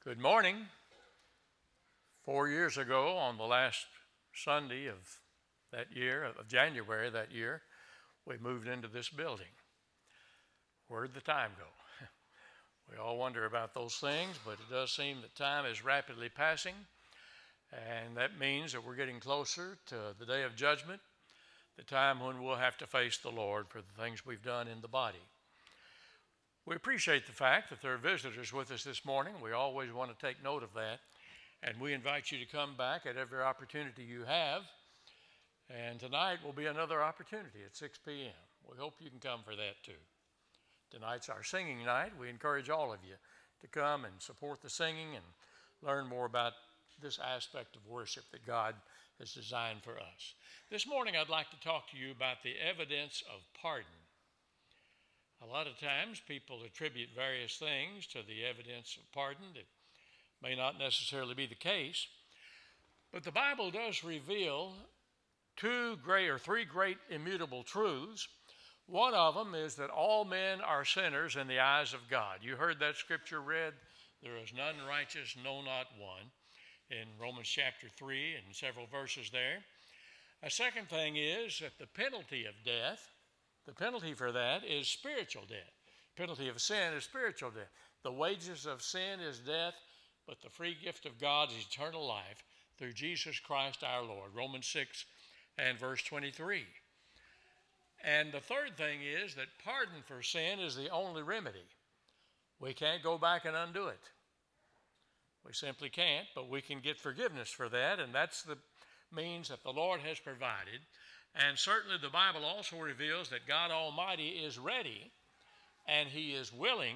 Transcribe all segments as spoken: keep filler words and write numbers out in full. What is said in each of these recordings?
Good morning. Four years ago, on the last Sunday of that year, of January that year, we moved into this building. Where'd the time go? We all wonder about those things, but it does seem that time is rapidly passing, and that means that we're getting closer to the day of judgment, the time when we'll have to face the Lord for the things we've done in the body. We appreciate the fact that there are visitors with us this morning. We always want to take note of that, and we invite you to come back at every opportunity you have. And tonight will be another opportunity at six p.m. We hope you can come for that too. Tonight's our singing night. We encourage all of you to come and support the singing and learn more about this aspect of worship that God has designed for us. This morning I'd like to talk to you about the evidence of pardon. A lot of times people attribute various things to the evidence of pardon that may not necessarily be the case, but the Bible does reveal two great or three great immutable truths. One of them is that all men are sinners in the eyes of God. You heard that scripture read, there is none righteous, no, not one, in Romans chapter three and several verses there. A second thing is that the penalty of death, the penalty for that is spiritual death. Penalty of sin is spiritual death. The wages of sin is death, but the free gift of God is eternal life through Jesus Christ our Lord. Romans six and verse twenty-three. And the third thing is that pardon for sin is the only remedy. We can't go back and undo it. We simply can't, but we can get forgiveness for that, and that's the means that the Lord has provided. And certainly the Bible also reveals that God Almighty is ready and He is willing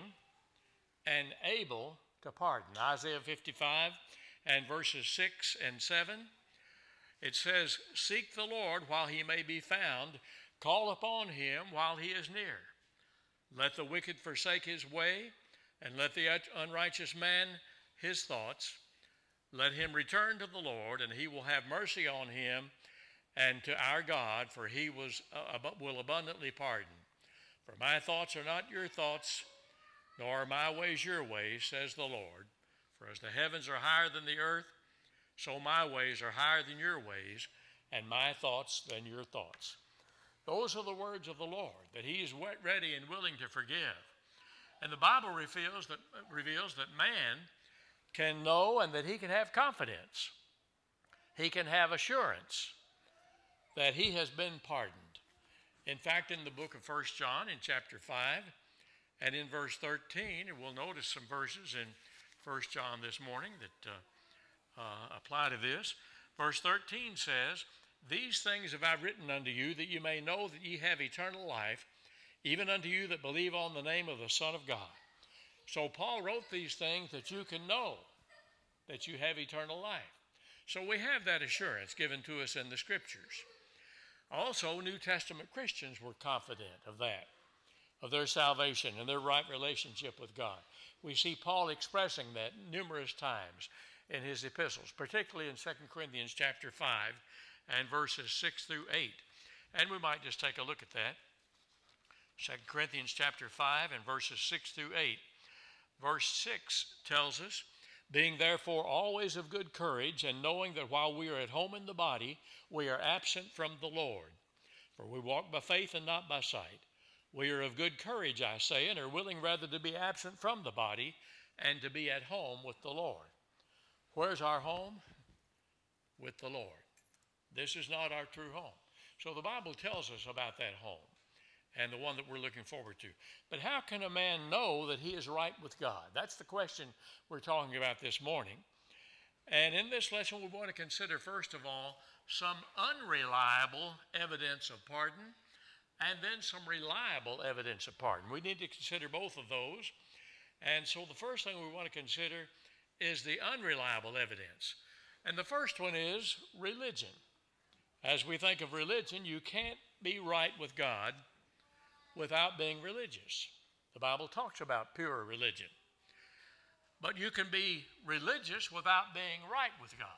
and able to pardon. Isaiah fifty-five and verses six and seven, it says, "Seek the Lord while He may be found, call upon Him while He is near. Let the wicked forsake his way, and let the unrighteous man his thoughts. Let him return to the Lord, and He will have mercy on him, and to our God, for He was, uh, will abundantly pardon. For my thoughts are not your thoughts, nor are my ways your ways, says the Lord. For as the heavens are higher than the earth, so my ways are higher than your ways, and my thoughts than your thoughts." Those are the words of the Lord, that He is ready and willing to forgive. And the Bible reveals that, reveals that man can know and that he can have confidence. He can have assurance that he has been pardoned. In fact, in the book of First John, in chapter five, and in verse thirteen, and we'll notice some verses in First John this morning that uh, uh, apply to this. Verse thirteen says, "These things have I written unto you, that you may know that ye have eternal life, even unto you that believe on the name of the Son of God." So Paul wrote these things that you can know that you have eternal life. So we have that assurance given to us in the Scriptures. Also, New Testament Christians were confident of that, of their salvation and their right relationship with God. We see Paul expressing that numerous times in his epistles, particularly in Second Corinthians chapter five and verses six through eight. And we might just take a look at that. Second Corinthians chapter five and verses six through eight. Verse six tells us, "Being therefore always of good courage, and knowing that while we are at home in the body, we are absent from the Lord. For we walk by faith and not by sight. We are of good courage, I say, and are willing rather to be absent from the body and to be at home with the Lord." Where's our home? With the Lord. This is not our true home. So the Bible tells us about that home and the one that we're looking forward to. But how can a man know that he is right with God? That's the question we're talking about this morning. And in this lesson, we want to consider, first of all, some unreliable evidence of pardon, and then some reliable evidence of pardon. We need to consider both of those. And so the first thing we want to consider is the unreliable evidence. And the first one is religion. As we think of religion, you can't be right with God without being religious. The Bible talks about pure religion. But you can be religious without being right with God.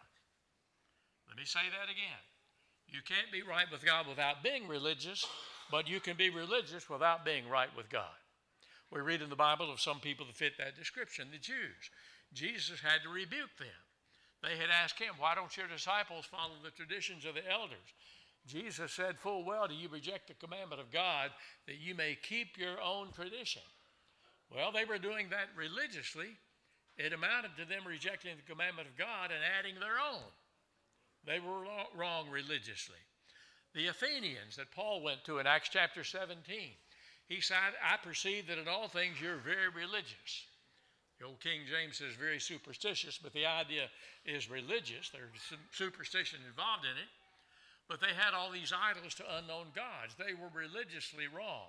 Let me say that again. You can't be right with God without being religious, but you can be religious without being right with God. We read in the Bible of some people that fit that description, the Jews. Jesus had to rebuke them. They had asked him, why don't your disciples follow the traditions of the elders? Jesus said, full well do you reject the commandment of God that you may keep your own tradition. Well, they were doing that religiously. It amounted to them rejecting the commandment of God and adding their own. They were wrong religiously. The Athenians that Paul went to in Acts chapter seventeen, he said, I perceive that in all things you're very religious. The old King James says very superstitious, but the idea is religious. There's some superstition involved in it. But they had all these idols to unknown gods. They were religiously wrong.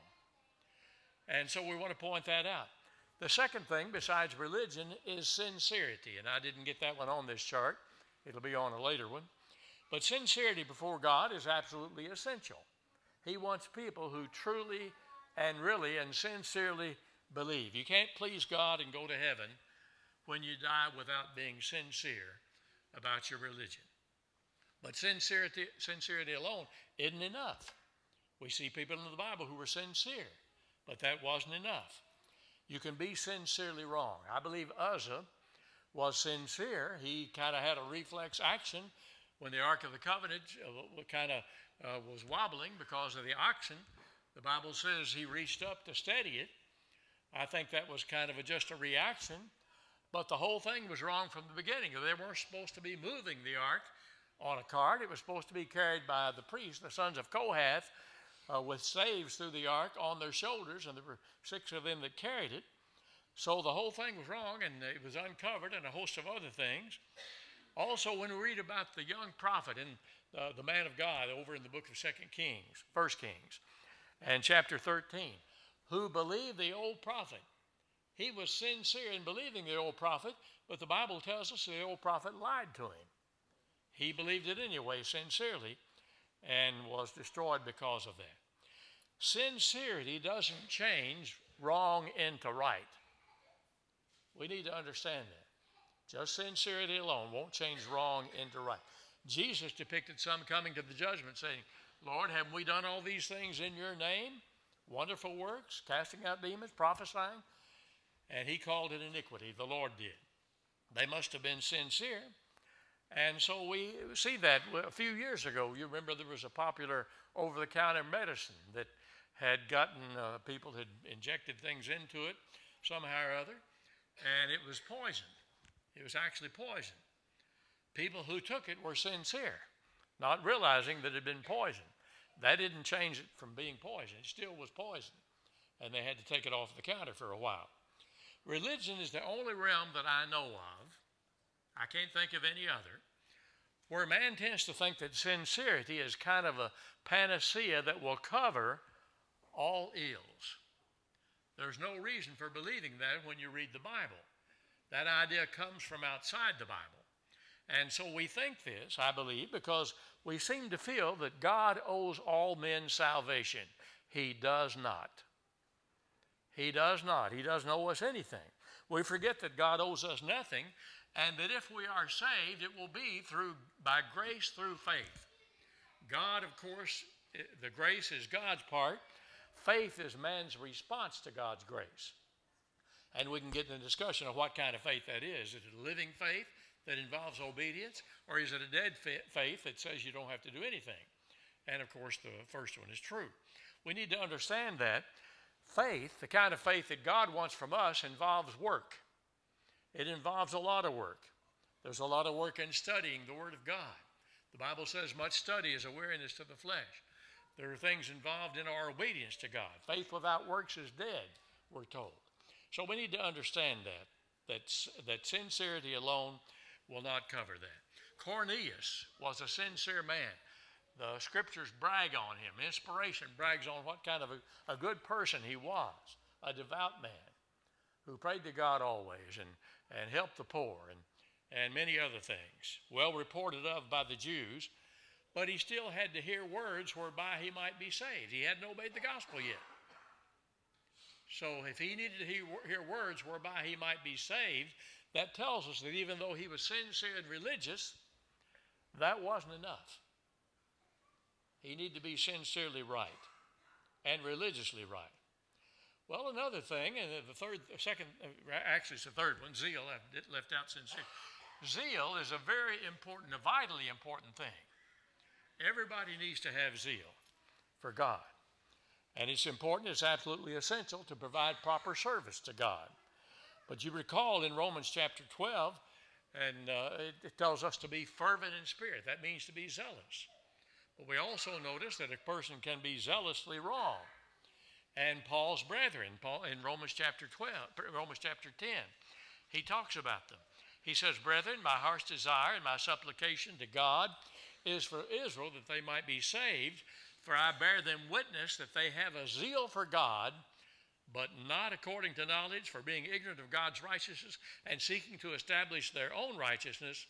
And so we want to point that out. The second thing besides religion is sincerity. And I didn't get that one on this chart. It'll be on a later one. But sincerity before God is absolutely essential. He wants people who truly and really and sincerely believe. You can't please God and go to heaven when you die without being sincere about your religion. But sincerity, sincerity alone isn't enough. We see people in the Bible who were sincere, but that wasn't enough. You can be sincerely wrong. I believe Uzzah was sincere. He kind of had a reflex action when the Ark of the Covenant uh, kind of uh, was wobbling because of the oxen. The Bible says he reached up to steady it. I think that was kind of a, just a reaction, but the whole thing was wrong from the beginning. They weren't supposed to be moving the ark on a cart. It was supposed to be carried by the priests, the sons of Kohath, uh, with staves through the ark on their shoulders, and there were six of them that carried it. So the whole thing was wrong, and it was uncovered, and a host of other things. Also, when we read about the young prophet and uh, the man of God over in the book of Second Kings, First Kings, and chapter thirteen, who believed the old prophet. He was sincere in believing the old prophet, but the Bible tells us the old prophet lied to him. He believed it anyway, sincerely, and was destroyed because of that. Sincerity doesn't change wrong into right. We need to understand that. Just sincerity alone won't change wrong into right. Jesus depicted some coming to the judgment saying, Lord, have we done all these things in your name? Wonderful works, casting out demons, prophesying. And he called it iniquity. The Lord did. They must have been sincere. And so we see that a few years ago. You remember there was a popular over-the-counter medicine that had gotten, uh, people had injected things into it somehow or other, and it was poison. It was actually poison. People who took it were sincere, not realizing that it had been poison. That didn't change it from being poison. It still was poison, and they had to take it off the counter for a while. Religion is the only realm that I know of, I can't think of any other, where man tends to think that sincerity is kind of a panacea that will cover all ills. There's no reason for believing that when you read the Bible. That idea comes from outside the Bible. And so we think this, I believe, because we seem to feel that God owes all men salvation. He does not. He does not. He doesn't owe us anything. We forget that God owes us nothing, and that if we are saved, it will be through by grace through faith. God, of course, the grace is God's part. Faith is man's response to God's grace. And we can get in a discussion of what kind of faith that is. Is it a living faith that involves obedience, or is it a dead faith that says you don't have to do anything? And of course, the first one is true. We need to understand that faith, the kind of faith that God wants from us, involves work. It involves a lot of work. There's a lot of work in studying the Word of God. The Bible says much study is a weariness to the flesh. There are things involved in our obedience to God. Faith without works is dead, we're told. So we need to understand that, that, that sincerity alone will not cover that. Cornelius was a sincere man. The scriptures brag on him. Inspiration brags on what kind of a, a good person he was, a devout man who prayed to God always and, and helped the poor and, and many other things, well reported of by the Jews, but he still had to hear words whereby he might be saved. He hadn't obeyed the gospel yet. So if he needed to hear, hear words whereby he might be saved, that tells us that even though he was sincere and religious, that wasn't enough. He needed to be sincerely right and religiously right. Well, another thing, and the third, second, actually it's the third one, zeal. I left out sincere. Zeal is a very important, a vitally important thing. Everybody needs to have zeal for God. And it's important, it's absolutely essential to provide proper service to God. But you recall in Romans chapter twelve, and uh, it, it tells us to be fervent in spirit. That means to be zealous. But we also notice that a person can be zealously wrong. And Paul's brethren, Paul in Romans chapter twelve, Romans chapter ten, he talks about them. He says, "Brethren, my heart's desire and my supplication to God is for Israel that they might be saved. For I bear them witness that they have a zeal for God, but not according to knowledge, for being ignorant of God's righteousness and seeking to establish their own righteousness,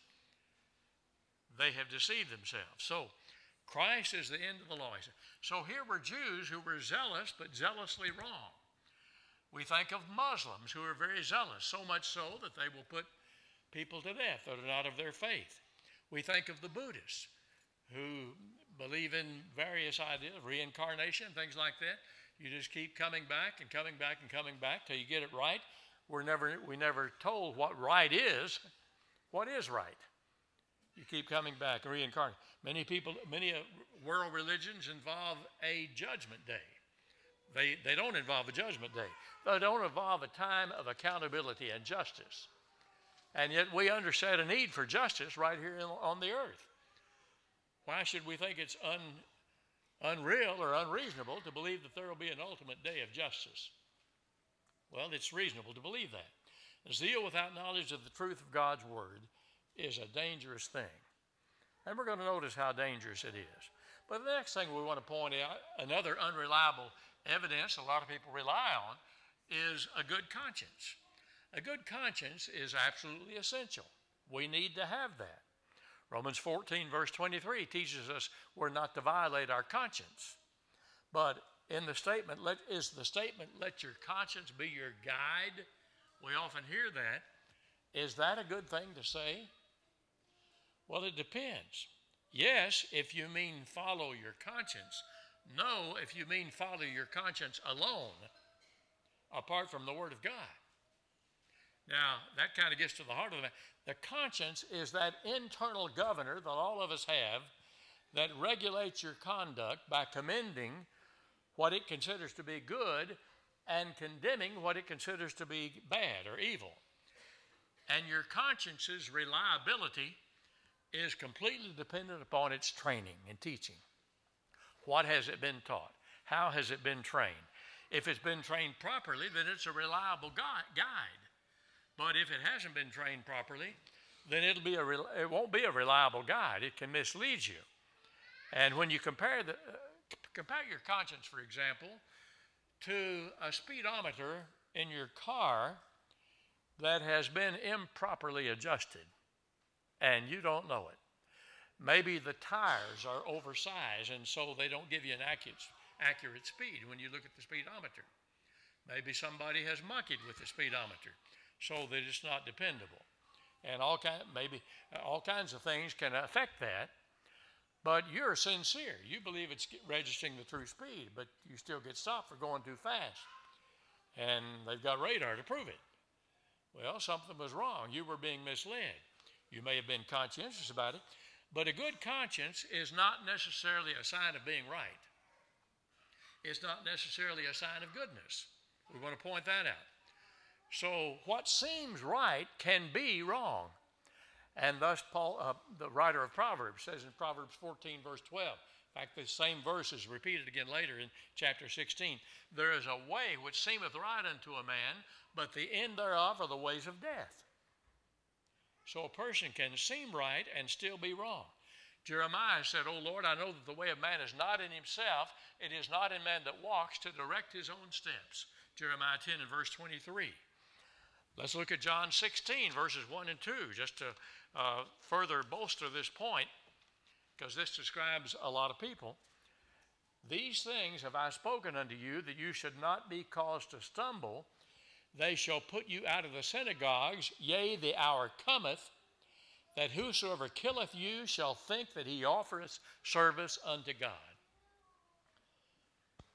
they have deceived themselves." So Christ is the end of the law. So here were Jews who were zealous, but zealously wrong. We think of Muslims who are very zealous, so much so that they will put people to death that are not of their faith. We think of the Buddhists who believe in various ideas, reincarnation, things like that. You just keep coming back and coming back and coming back till you get it right. We're never, we never told what right is. What is right? You keep coming back and reincarnate. Many people, many uh, world religions involve a judgment day. They, they don't involve a judgment day. They don't involve a time of accountability and justice. And yet we understand a need for justice right here in, on the earth. Why should we think it's un, unreal or unreasonable to believe that there will be an ultimate day of justice? Well, it's reasonable to believe that. Zeal without knowledge of the truth of God's word is a dangerous thing. And we're going to notice how dangerous it is. But the next thing we want to point out, another unreliable evidence a lot of people rely on, is a good conscience. A good conscience is absolutely essential. We need to have that. Romans fourteen, verse twenty-three teaches us we're not to violate our conscience. But in the statement, let, is the statement, "Let your conscience be your guide"? We often hear that. Is that a good thing to say? Well, it depends. Yes, if you mean follow your conscience. No, if you mean follow your conscience alone, apart from the Word of God. Now, that kind of gets to the heart of the matter. The conscience is that internal governor that all of us have that regulates your conduct by commending what it considers to be good and condemning what it considers to be bad or evil. And your conscience's reliability is completely dependent upon its training and teaching. What has it been taught? How has it been trained? If it's been trained properly, then it's a reliable guide. But if it hasn't been trained properly, then it'll be a it won't be a reliable guide. It can mislead you. And when you compare the uh, compare your conscience, for example, to a speedometer in your car that has been improperly adjusted, and you don't know it. Maybe the tires are oversized, and so they don't give you an accurate, accurate speed when you look at the speedometer. Maybe somebody has monkeyed with the speedometer, so that it's not dependable. And all kind, maybe all kinds of things can affect that. But you're sincere. You believe it's registering the true speed, but you still get stopped for going too fast. And they've got radar to prove it. Well, something was wrong. You were being misled. You may have been conscientious about it, but a good conscience is not necessarily a sign of being right. It's not necessarily a sign of goodness. We want to point that out. So what seems right can be wrong. And thus Paul, uh, the writer of Proverbs, says in Proverbs fourteen, verse twelve, in fact, the same verse is repeated again later in chapter sixteen. There is a way which seemeth right unto a man, but the end thereof are the ways of death. So a person can seem right and still be wrong. Jeremiah said, "O Lord, I know that the way of man is not in himself. It is not in man that walks to direct his own steps." Jeremiah ten and verse twenty-three. Let's look at John sixteen, verses one and two, just to uh, further bolster this point, because this describes a lot of people. "These things have I spoken unto you, that you should not be caused to stumble. They shall put you out of the synagogues. Yea, the hour cometh, that whosoever killeth you shall think that he offereth service unto God."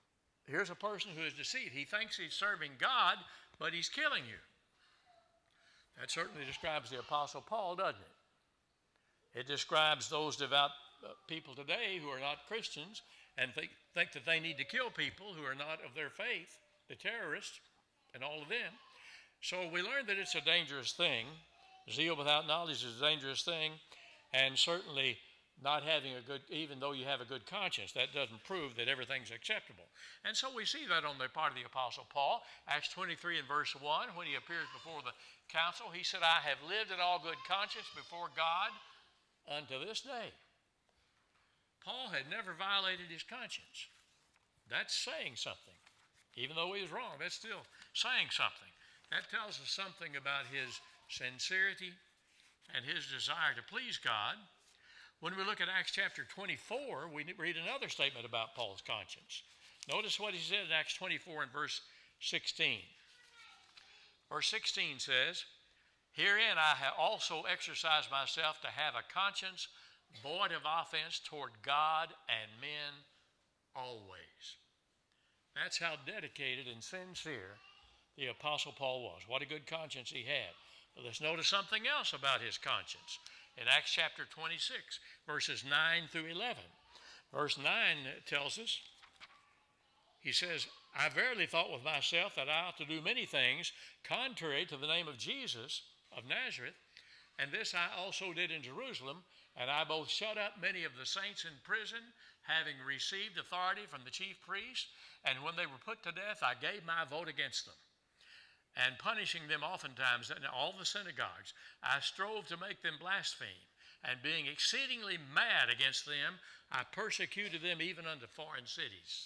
Here's a person who is deceived. He thinks he's serving God, but he's killing you. That certainly describes the Apostle Paul, doesn't it? It describes those devout uh, people today who are not Christians and think, think that they need to kill people who are not of their faith, the terrorists and all of them. So we learned that it's a dangerous thing. Zeal without knowledge is a dangerous thing, and certainly not having a good, even though you have a good conscience, that doesn't prove that everything's acceptable. And so we see that on the part of the Apostle Paul. Acts twenty-three and verse one, when he appears before the council, he said, I have lived in all good conscience before God unto this day. Paul had never violated his conscience. That's saying something. Even though he was wrong, that's still saying something. That tells us something about his sincerity and his desire to please God. When we look at Acts chapter twenty-four, we read another statement about Paul's conscience. Notice what he said in Acts twenty-four and verse sixteen. Verse sixteen says, Herein I have also exercised myself to have a conscience void of offense toward God and men always. That's how dedicated and sincere the Apostle Paul was. What a good conscience he had. But let's notice something else about his conscience. In Acts chapter twenty-six, verses nine through eleven. Verse nine tells us, he says, I verily thought with myself that I ought to do many things contrary to the name of Jesus of Nazareth, and this I also did in Jerusalem, and I both shut up many of the saints in prison, having received authority from the chief priests, and when they were put to death, I gave my vote against them. And punishing them oftentimes in all the synagogues, I strove to make them blaspheme. And being exceedingly mad against them, I persecuted them even unto foreign cities.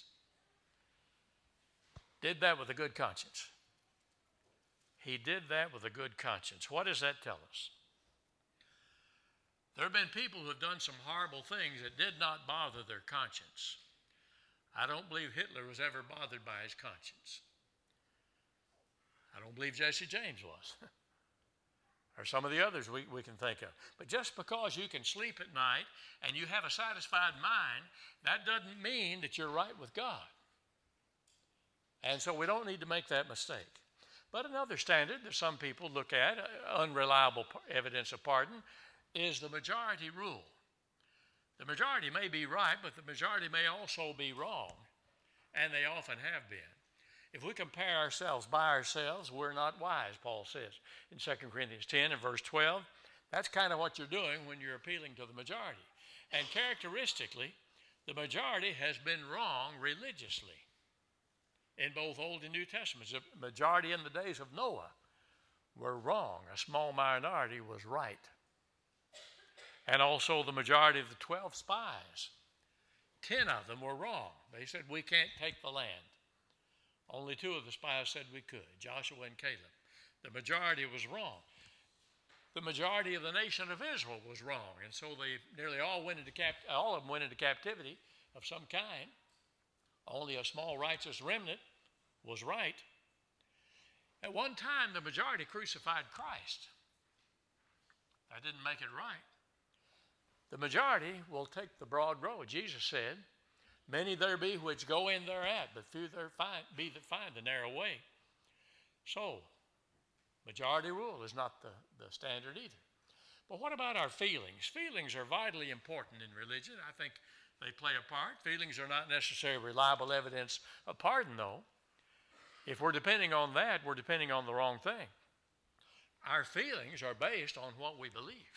Did that with a good conscience. He did that with a good conscience. What does that tell us? There have been people who have done some horrible things that did not bother their conscience. I don't believe Hitler was ever bothered by his conscience. I don't believe Jesse James was, or some of the others we, we can think of. But just because you can sleep at night and you have a satisfied mind, that doesn't mean that you're right with God. And so we don't need to make that mistake. But another standard that some people look at, uh, unreliable evidence of pardon, is the majority rule. The majority may be right, but the majority may also be wrong, and they often have been. If we compare ourselves by ourselves, we're not wise, Paul says in Second Corinthians ten and verse twelve. That's kind of what you're doing when you're appealing to the majority. And characteristically, the majority has been wrong religiously in both Old and New Testaments. The majority in the days of Noah were wrong. A small minority was right. And also the majority of the twelve spies, ten of them were wrong. They said, we can't take the land. Only two of the spies said we could, Joshua and Caleb. The majority was wrong. The majority of the nation of Israel was wrong, and so they nearly all went into cap- all of them went into captivity of some kind. Only a small righteous remnant was right. At one time, the majority crucified Christ. That didn't make it right. The majority will take the broad road. Jesus said, many there be which go in thereat, but few there find, be that find the narrow way. So, majority rule is not the, the standard either. But what about our feelings? Feelings are vitally important in religion. I think they play a part. Feelings are not necessarily reliable evidence of pardon, though. If we're depending on that, we're depending on the wrong thing. Our feelings are based on what we believe.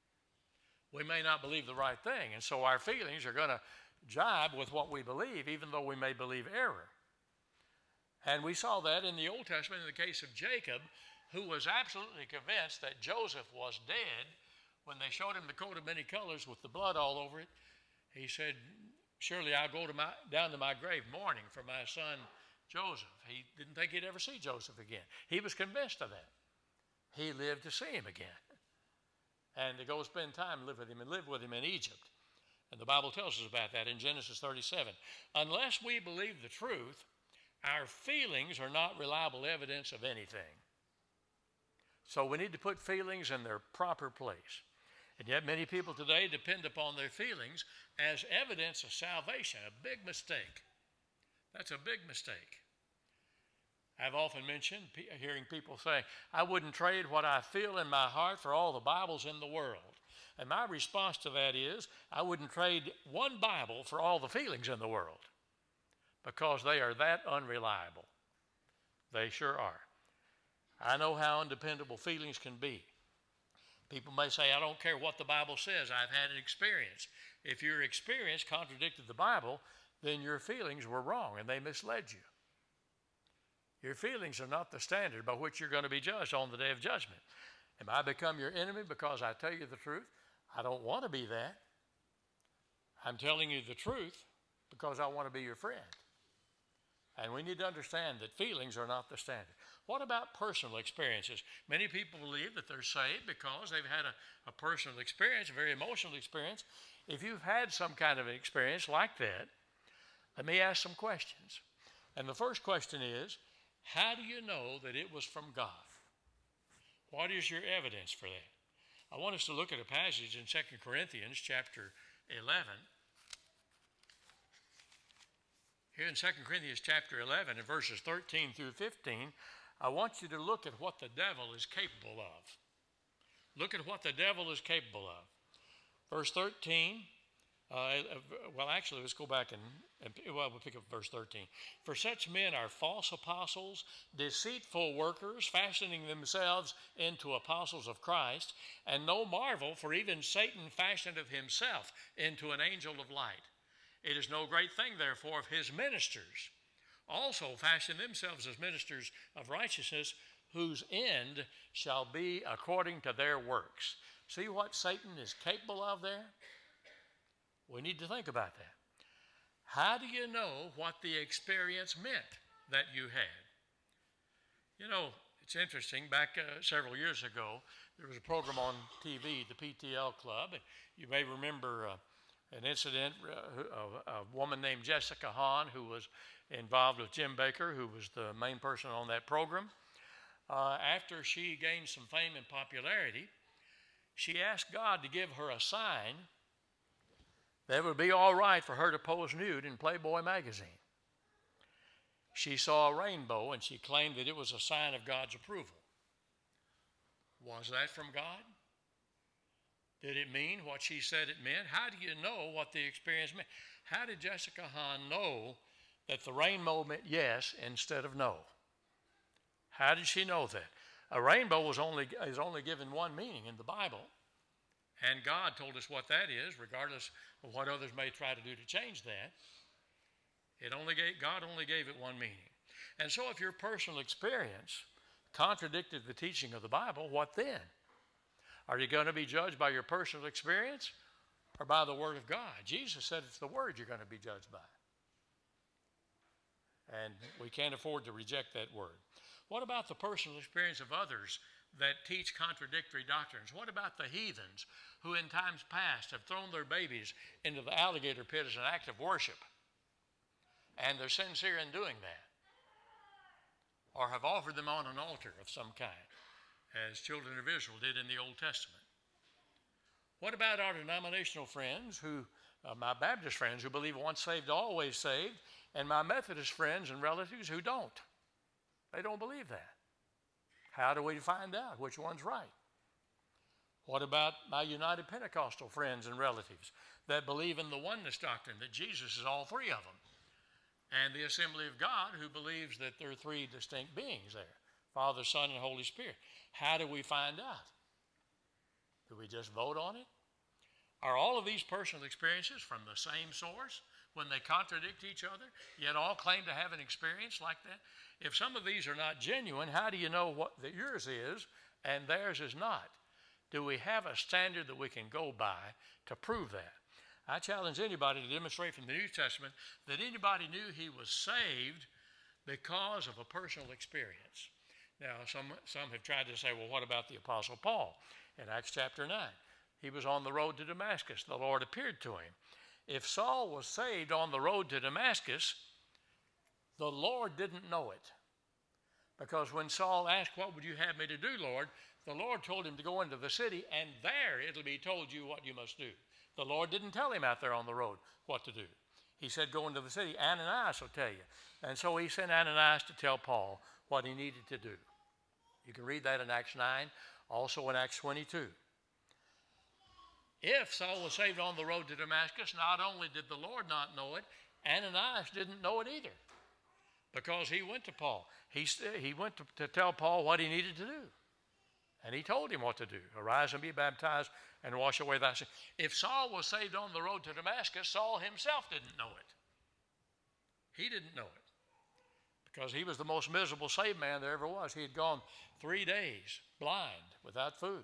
We may not believe the right thing, and so our feelings are going to jibe with what we believe, even though we may believe error. And we saw that in the Old Testament in the case of Jacob, who was absolutely convinced that Joseph was dead. When they showed him the coat of many colors with the blood all over it, he said, surely I'll go to my, down to my grave mourning for my son Joseph. He didn't think he'd ever see Joseph again. He was convinced of that. He lived to see him again, and to go spend time live with him and live with him in Egypt. And the Bible tells us about that in Genesis thirty-seven. Unless we believe the truth, our feelings are not reliable evidence of anything. So we need to put feelings in their proper place. And yet many people today depend upon their feelings as evidence of salvation, a big mistake. That's a big mistake. I've often mentioned hearing people say, I wouldn't trade what I feel in my heart for all the Bibles in the world. And my response to that is, I wouldn't trade one Bible for all the feelings in the world, because they are that unreliable. They sure are. I know how undependable feelings can be. People may say, I don't care what the Bible says, I've had an experience. If your experience contradicted the Bible, then your feelings were wrong and they misled you. Your feelings are not the standard by which you're going to be judged on the day of judgment. Am I become your enemy because I tell you the truth? I don't want to be that. I'm telling you the truth because I want to be your friend. And we need to understand that feelings are not the standard. What about personal experiences? Many people believe that they're saved because they've had a, a personal experience, a very emotional experience. If you've had some kind of an experience like that, let me ask some questions. And the first question is, how do you know that it was from God? What is your evidence for that? I want us to look at a passage in Second Corinthians chapter eleven. Here in Second Corinthians chapter eleven, in verses thirteen through fifteen, I want you to look at what the devil is capable of. Look at what the devil is capable of. Verse thirteen, uh, well, actually, let's go back and, and well, we'll pick up verse thirteen. For such men are false apostles, deceitful workers, fashioning themselves into apostles of Christ, and no marvel, for even Satan fashioned of himself into an angel of light. It is no great thing, therefore, if his ministers also fashion themselves as ministers of righteousness, whose end shall be according to their works. See what Satan is capable of there? We need to think about that. How do you know what the experience meant that you had? You know, it's interesting. Back uh, several years ago, there was a program on T V, the P T L Club, and you may remember uh, an incident uh, of a woman named Jessica Hahn, who was involved with Jim Baker, who was the main person on that program. Uh, after she gained some fame and popularity, she asked God to give her a sign that it would be all right for her to pose nude in Playboy magazine. She saw a rainbow and she claimed that it was a sign of God's approval. Was that from God? Did it mean what she said it meant? How do you know what the experience meant? How did Jessica Hahn know that the rainbow meant yes instead of no? How did she know that? A rainbow was only, is only given one meaning in the Bible, and God told us what that is, regardless of what others may try to do to change that. It only gave, God only gave it one meaning. And so if your personal experience contradicted the teaching of the Bible, what then? Are you going to be judged by your personal experience or by the Word of God? Jesus said it's the Word you're going to be judged by. And we can't afford to reject that Word. What about the personal experience of others that teach contradictory doctrines? What about the heathens who in times past have thrown their babies into the alligator pit as an act of worship, and they're sincere in doing that, or have offered them on an altar of some kind, as children of Israel did in the Old Testament? What about our denominational friends, who, uh, my Baptist friends who believe once saved, always saved, and my Methodist friends and relatives who don't? They don't believe that. How do we find out which one's right? What about my United Pentecostal friends and relatives that believe in the oneness doctrine, that Jesus is all three of them, and the Assembly of God, who believes that there are three distinct beings there, Father, Son, and Holy Spirit? How do we find out? Do we just vote on it? Are all of these personal experiences from the same source when they contradict each other, yet all claim to have an experience like that? If some of these are not genuine, how do you know what that yours is and theirs is not? Do we have a standard that we can go by to prove that? I challenge anybody to demonstrate from the New Testament that anybody knew he was saved because of a personal experience. Now, some, some have tried to say, well, what about the Apostle Paul in Acts chapter nine? He was on the road to Damascus. The Lord appeared to him. If Saul was saved on the road to Damascus, the Lord didn't know it. Because when Saul asked, what would you have me to do, Lord? The Lord told him to go into the city, and there it'll be told you what you must do. The Lord didn't tell him out there on the road what to do. He said, go into the city. Ananias will tell you. And so he sent Ananias to tell Paul what he needed to do. You can read that in Acts nine, also in Acts twenty-two. If Saul was saved on the road to Damascus, not only did the Lord not know it, Ananias didn't know it either, because he went to Paul. He, he went to, to tell Paul what he needed to do. And he told him what to do. Arise and be baptized and wash away thy sin. If Saul was saved on the road to Damascus, Saul himself didn't know it. He didn't know it, because he was the most miserable saved man there ever was. He had gone three days blind without food.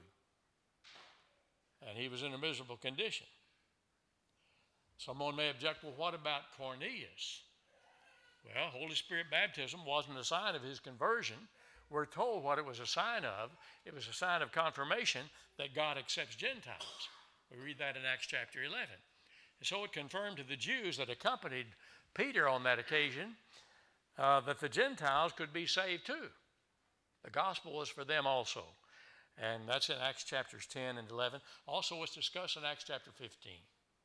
And he was in a miserable condition. Someone may object, well, what about Cornelius? Well, Holy Spirit baptism wasn't a sign of his conversion. We're told what it was a sign of. It was a sign of confirmation that God accepts Gentiles. We read that in Acts chapter eleven. And so it confirmed to the Jews that accompanied Peter on that occasion uh, that the Gentiles could be saved too. The gospel was for them also. And that's in Acts chapters ten and eleven. Also it's discussed in Acts chapter fifteen.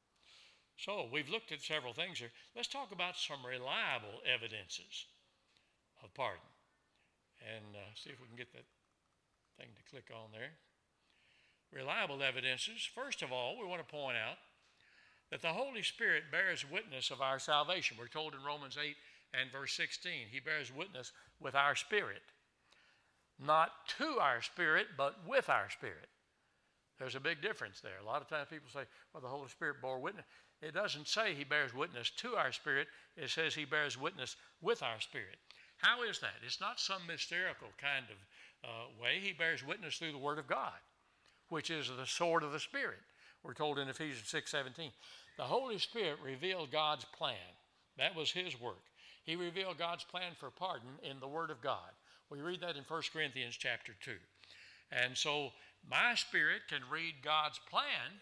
So we've looked at several things here. Let's talk about some reliable evidences of pardon. And uh, see if we can get that thing to click on there. Reliable evidences. First of all, we want to point out that the Holy Spirit bears witness of our salvation. We're told in Romans eight and verse sixteen, he bears witness with our spirit. Not to our spirit, but with our spirit. There's a big difference there. A lot of times people say, well, the Holy Spirit bore witness. It doesn't say he bears witness to our spirit. It says he bears witness with our spirit. How is that? It's not some mystical kind of uh, way. He bears witness through the Word of God, which is the sword of the Spirit. We're told in Ephesians six seventeen. The Holy Spirit revealed God's plan. That was his work. He revealed God's plan for pardon in the Word of God. We read that in First Corinthians chapter two. And so my spirit can read God's plan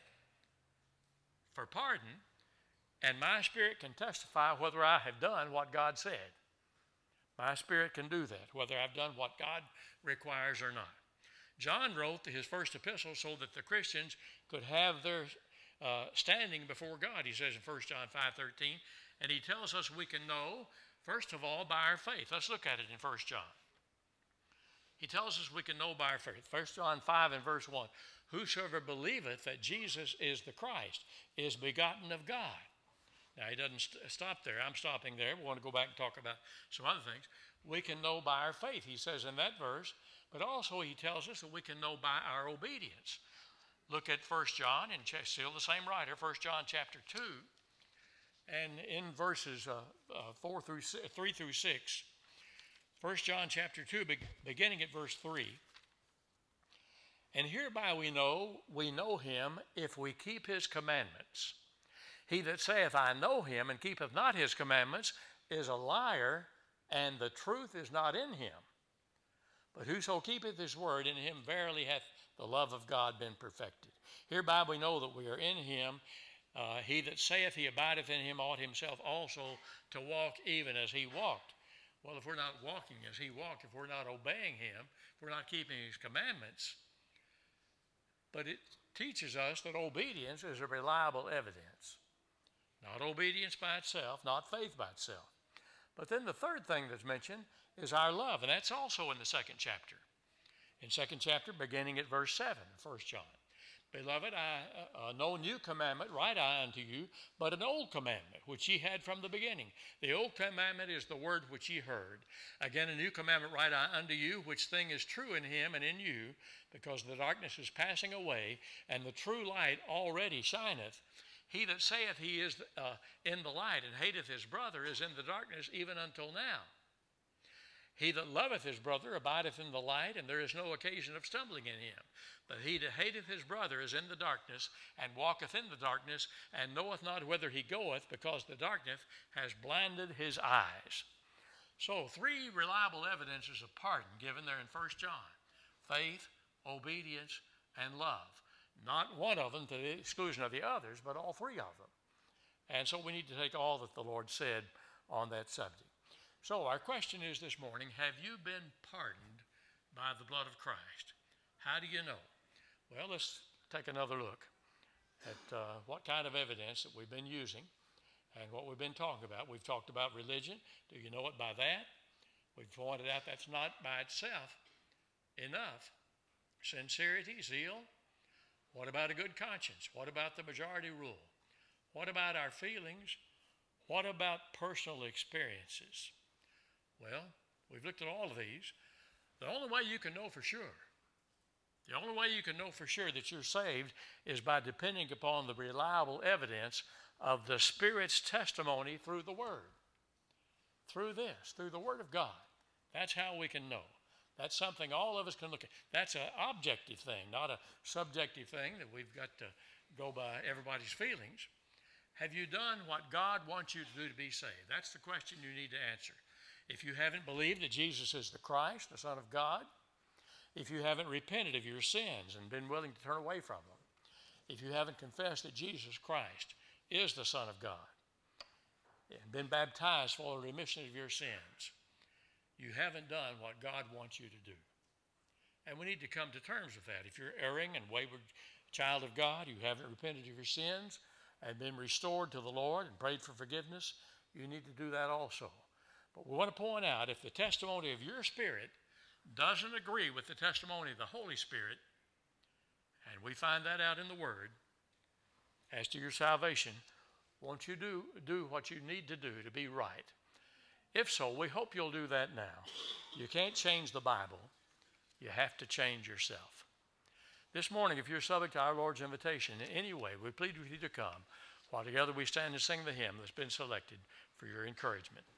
for pardon, and my spirit can testify whether I have done what God said. My spirit can do that, whether I've done what God requires or not. John wrote his first epistle so that the Christians could have their uh, standing before God, he says in First John five thirteen, and he tells us we can know, first of all, by our faith. Let's look at it in First John. He tells us we can know by our faith. First John five and verse one, whosoever believeth that Jesus is the Christ is begotten of God. Now, he doesn't st- stop there. I'm stopping there. We want to go back and talk about some other things. We can know by our faith, he says in that verse, but also he tells us that we can know by our obedience. Look at First John, and still the same writer, First John chapter two, and in verses uh, uh, four through three through six, First John chapter two, be- beginning at verse three, and hereby we know, we know him if we keep his commandments. He that saith, I know him, and keepeth not his commandments, is a liar, and the truth is not in him. But whoso keepeth his word, in him verily hath the love of God been perfected. Hereby we know that we are in him. Uh, he that saith he abideth in him ought himself also to walk even as he walked. Well, if we're not walking as he walked, if we're not obeying him, if we're not keeping his commandments, but it teaches us that obedience is a reliable evidence. Not obedience by itself, not faith by itself. But then the third thing that's mentioned is our love, and that's also in the second chapter. In second chapter, beginning at verse seven, First John. Beloved, I, uh, no new commandment write I unto you, but an old commandment, which ye had from the beginning. The old commandment is the word which ye heard. Again, a new commandment write I unto you, which thing is true in him and in you, because the darkness is passing away, and the true light already shineth. He that saith he is uh, in the light and hateth his brother is in the darkness even until now. He that loveth his brother abideth in the light, and there is no occasion of stumbling in him. But he that hateth his brother is in the darkness, and walketh in the darkness, and knoweth not whither he goeth, because the darkness has blinded his eyes. So, three reliable evidences of pardon given there in First John. Faith, obedience, and love. Not one of them to the exclusion of the others, but all three of them. And so we need to take all that the Lord said on that subject. So our question is this morning, have you been pardoned by the blood of Christ? How do you know? Well, let's take another look at uh, what kind of evidence that we've been using. and what we've been talking about. We've talked about religion. Do you know it by that? We've pointed out that's not by itself enough. Sincerity, zeal. What about a good conscience? What about the majority rule? What about our feelings? What about personal experiences? Well, we've looked at all of these. The only way you can know for sure, the only way you can know for sure that you're saved is by depending upon the reliable evidence of the Spirit's testimony through the Word. Through this, through the Word of God. That's how we can know. That's something all of us can look at. That's an objective thing, not a subjective thing that we've got to go by everybody's feelings. Have you done what God wants you to do to be saved? That's the question you need to answer. If you haven't believed that Jesus is the Christ, the Son of God, if you haven't repented of your sins and been willing to turn away from them, if you haven't confessed that Jesus Christ is the Son of God and been baptized for the remission of your sins, you haven't done what God wants you to do. And we need to come to terms with that. If you're erring and wayward child of God, you haven't repented of your sins and been restored to the Lord and prayed for forgiveness, you need to do that also. But we want to point out, if the testimony of your spirit doesn't agree with the testimony of the Holy Spirit, and we find that out in the Word, as to your salvation, won't you do, do what you need to do to be right? If so, we hope you'll do that now. You can't change the Bible. You have to change yourself. This morning, if you're subject to our Lord's invitation in any way, we plead with you to come, while together we stand and sing the hymn that's been selected for your encouragement.